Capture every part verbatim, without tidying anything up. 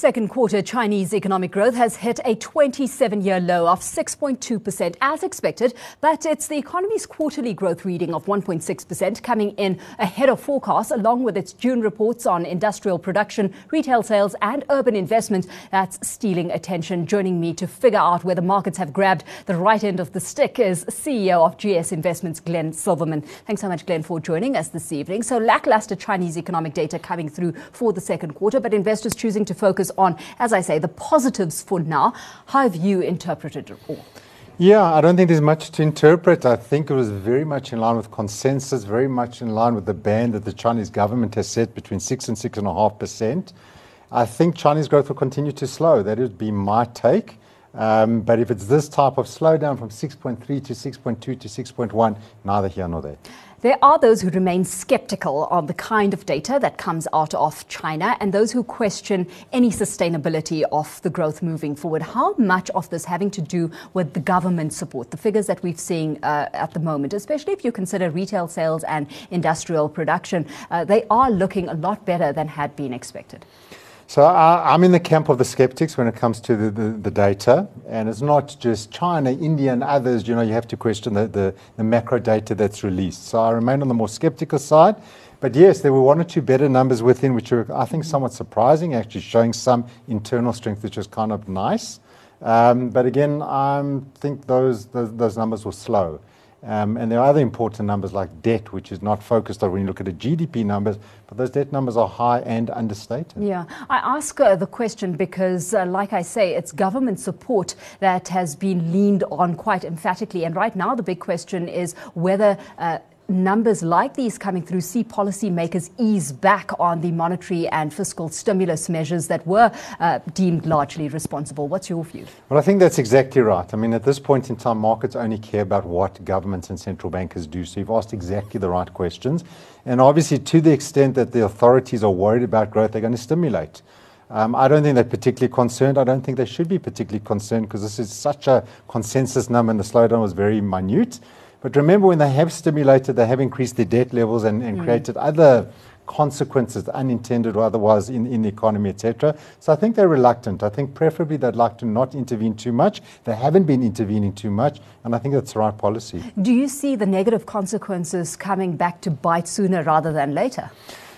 Second quarter Chinese economic growth has hit a twenty-seven-year low of six point two percent as expected, but it's the economy's quarterly growth reading of one point six percent coming in ahead of forecasts, along with its June reports on industrial production, retail sales and urban investment that's stealing attention. Joining me to figure out whether markets have grabbed the right end of the stick is C E O of G S Investments, Glenn Silverman. Thanks so much, Glenn, for joining us this evening. So lackluster Chinese economic data coming through for the second quarter, but investors choosing to focus on, as I say, the positives for now. How have you interpreted it all? Yeah, I don't think there's much to interpret. I think it was very much in line with consensus, very much in line with the band that the Chinese government has set between six and six and a half percent. I think Chinese growth will continue to slow. That would be my take. Um, but if it's this type of slowdown from six point three to six point two to six point one, neither here nor there. There are those who remain skeptical on the kind of data that comes out of China and those who question any sustainability of the growth moving forward. How much of this having to do with the government support, the figures that we've seen uh, at the moment, especially if you consider retail sales and industrial production, uh, they are looking a lot better than had been expected? So I, I'm in the camp of the skeptics when it comes to the, the, the data, and it's not just China, India and others. You know, you have to question the, the, the macro data that's released. So I remain on the more skeptical side. But yes, there were one or two better numbers within, which were, I think, somewhat surprising, actually showing some internal strength, which was kind of nice. Um, but again, I think those, those, those numbers were slow. Um, and there are other important numbers like debt, which is not focused on when you look at the G D P numbers, but those debt numbers are high and understated. Yeah, I ask uh, the question because, uh, like I say, it's government support that has been leaned on quite emphatically. And right now, the big question is whether uh, numbers like these coming through see policymakers ease back on the monetary and fiscal stimulus measures that were uh, deemed largely responsible. What's your view? Well, I think that's exactly right. I mean, at this point in time, markets only care about what governments and central bankers do. So you've asked exactly the right questions. And obviously, to the extent that the authorities are worried about growth, they're going to stimulate. Um, I don't think they're particularly concerned. I don't think they should be particularly concerned because this is such a consensus number and the slowdown was very minute. But remember, when they have stimulated, they have increased their debt levels and, and mm. created other consequences, unintended or otherwise, in, in the economy, et cetera. So I think they're reluctant. I think preferably they'd like to not intervene too much. They haven't been intervening too much, and I think that's the right policy. Do you see the negative consequences coming back to bite sooner rather than later?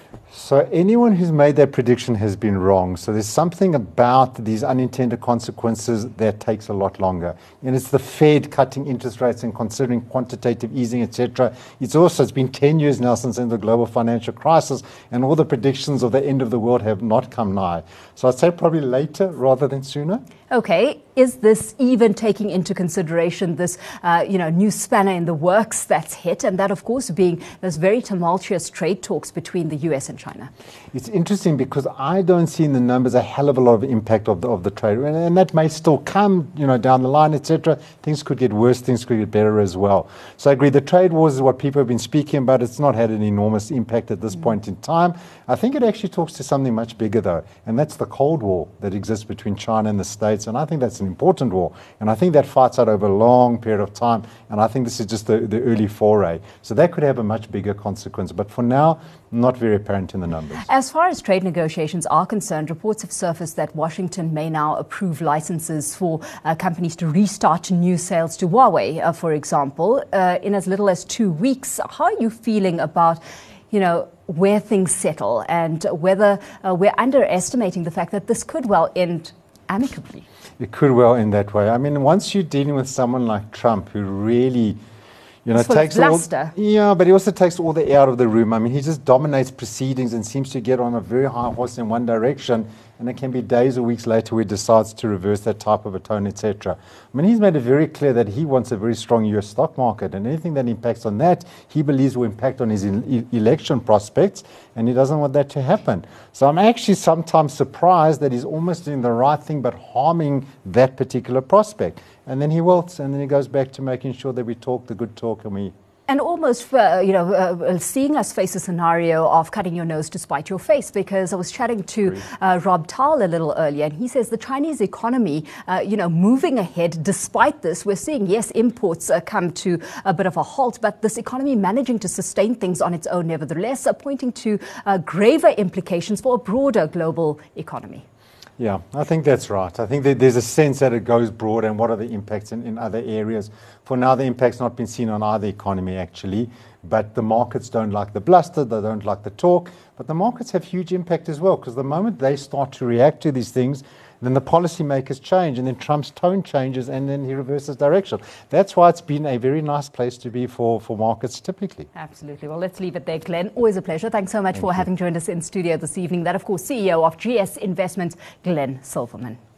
So anyone who's made that prediction has been wrong. So there's something about these unintended consequences that takes a lot longer. And it's the Fed cutting interest rates and considering quantitative easing, et cetera. It's also, it's been ten years now since the global financial crisis, and all the predictions of the end of the world have not come nigh. So I'd say probably later rather than sooner. Okay, is this even taking into consideration this, uh, you know, new spanner in the works that's hit, and that, of course, being those very tumultuous trade talks between the U S and China? It's interesting because I don't see in the numbers a hell of a lot of impact of the, of the trade, and, and that may still come, you know, down the line, et cetera. Things could get worse, things could get better as well. So I agree, the trade wars is what people have been speaking about. It's not had an enormous impact at this mm. point in time. I think it actually talks to something much bigger, though, and that's the Cold War that exists between China and the States. And I think that's an important war. And I think that fights out over a long period of time. And I think this is just the, the early foray. So that could have a much bigger consequence. But for now, not very apparent in the numbers. As far as trade negotiations are concerned, reports have surfaced that Washington may now approve licenses for uh, companies to restart new sales to Huawei, uh, for example, uh, in as little as two weeks. How are you feeling about, you know, where things settle and whether uh, we're underestimating the fact that this could well end amicably? It could well end that way. I mean, once you're dealing with someone like Trump, who really, you know, takes all, yeah, but he also takes all the air out of the room. I mean, he just dominates proceedings and seems to get on a very high horse in one direction, and it can be days or weeks later where he decides to reverse that type of a tone, et cetera. I mean, he's made it very clear that he wants a very strong U S stock market, and anything that impacts on that, he believes will impact on his e- election prospects, and he doesn't want that to happen. So I'm actually sometimes surprised that he's almost doing the right thing but harming that particular prospect. And then he wilts, and then he goes back to making sure that we talk the good talk and we... And almost, uh, you know, uh, seeing us face a scenario of cutting your nose to spite your face, because I was chatting to uh, Rob Tal a little earlier, and he says the Chinese economy, uh, you know, moving ahead despite this. We're seeing, yes, imports uh, come to a bit of a halt, but this economy managing to sustain things on its own nevertheless, uh, pointing to uh, graver implications for a broader global economy. Yeah, I think that's right. I think that there's a sense that it goes broad and what are the impacts in, in other areas. For now, the impact's not been seen on either economy, actually. But the markets don't like the bluster, they don't like the talk. But the markets have huge impact as well, because the moment they start to react to these things, then the policymakers change, and then Trump's tone changes, and then he reverses direction. That's why it's been a very nice place to be for, for markets typically. Absolutely. Well, let's leave it there, Glenn. Always a pleasure. Thanks so much Thank for you. having joined us in studio this evening. That, of course, C E O of G S Investments, Glenn Silverman.